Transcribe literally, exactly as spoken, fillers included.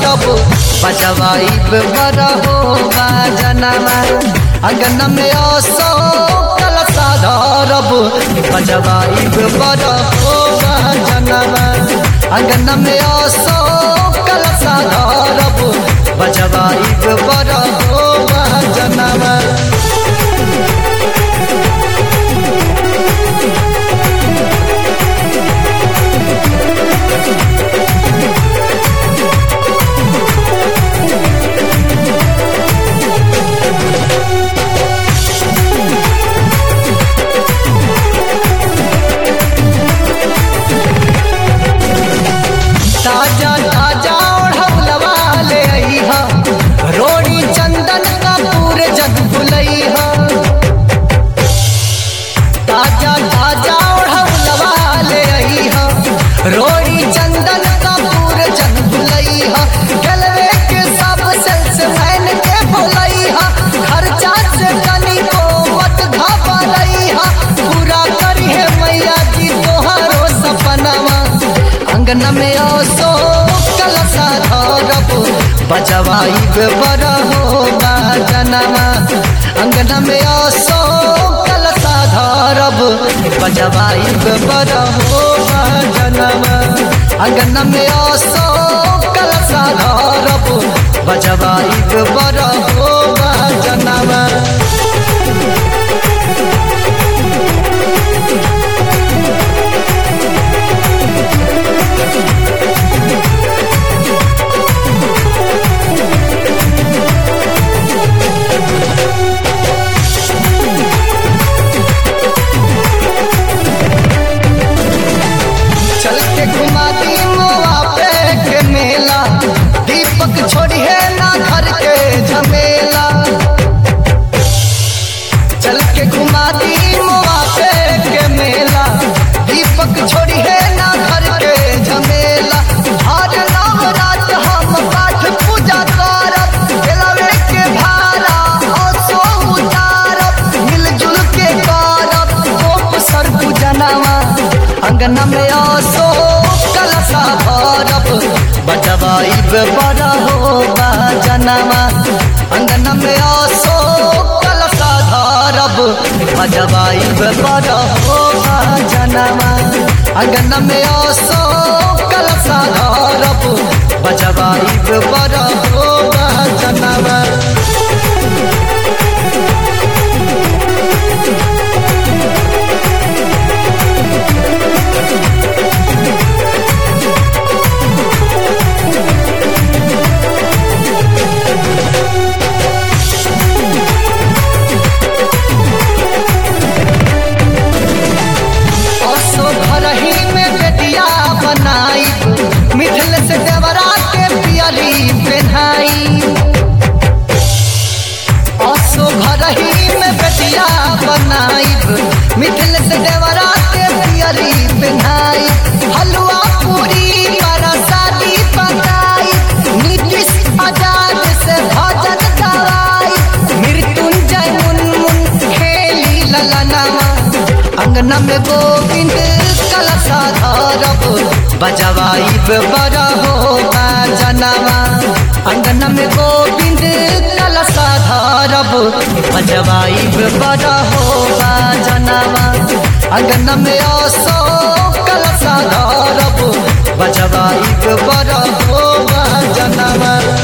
धरब बजवाइब बरहो बाजनवा अंगन में असो कलसा धरब बजवाइब बरहो बाजनवा अंगन में असो कलसा धरब बजवाइब बरहो बाजनवा। ताजा ताजा ओढ़वलवा ले अइहा रोड़ी चंदन कपूर जग भुलैहा। ताजा ताजा ओढ़वलवा ले अइहा रोड़ी चंदन कपूर जग भुलैहा। गलवे के सब सेल्स मैन के भुलैहा खर्चा से कनी को मत घबरैहा पूरा करिहे मैया जी तोहरो सपनवा। अंगन में असो कलसा धरब बजवाइब बरहो बाजनवा अंगन में असो कलसा धरब बजवाइब बरहो बाजनवा अंगन में असो कलसा धरब बजवाइब बरहो बाजनवा। चल के घुमा दी मोआ पे के मेला दीपक छोड़िए ना घर के झमेला। चल के घुमा दी मोआ पे के मेला दीपक छोड़िए ना घर के झमेला। हर नवरात हम पाठ पूजा करब दिलवे के भारा असो उतारब मिलजुल के करब गोप सर पूजनवा अंगन में असो कलसा भरब बजवाइब बरहो बाजनवा अंगन में असो कलसा धरब बजवाइब बरहो बाजनवा अंगन में असो कलसा धरब बजवाइब बरहो बाजनवा। मिथिल से देवरा के पियरी पहनाई असो घरही में बेटिया बनाई मिथिल से देवरा के पियरी पहनाई हलवा पूरी परसादी पकाई नीतीश आजाद से भजन गवाई मृत्युंजय मुनमुन खेली ललनवा अंगन में गोविंद कलसा धरब बजवाइब बरहो बाजनवा अंगन में गोविंद कलसा धरब बजवाइब बरहो बाजनवा अंगन में असो कलसा धरब बजवाइब बरहो बाजनवा।